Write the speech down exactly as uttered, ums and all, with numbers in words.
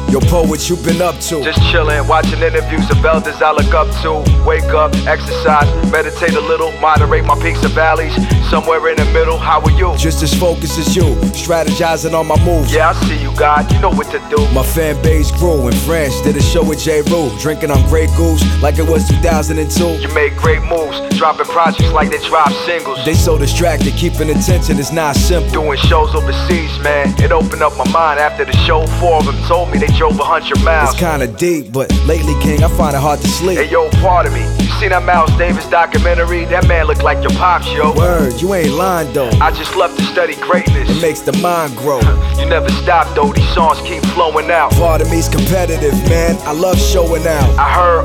Yo, Poe, what you been up to? Just chillin', watching interviews of elders I look up to. Wake up, exercise, meditate a little, moderate my peaks and valleys. Somewhere in the middle, how are you? Just as focused as you, strategizing on my moves. Yeah, I see you, God, you know what to do. My fan base grew in France, did a show with J. Rue, drinking on Grey Goose like it was two thousand two. You made great moves, dropping projects like they drop singles. They so distracted, keeping attention is not simple. Doing shows overseas, man, it opened up my mind. After the show, four of them told me they drove a hundred miles. It's kinda deep, but lately, King, I find it hard to sleep. Hey yo, pardon me, you seen that Miles Davis documentary? That man look like your pops, yo. Word, you ain't lying though. I just love to study greatness. It makes the mind grow. You never stop though, these songs keep flowing out. Part of me's competitive, man, I love showing out. I heard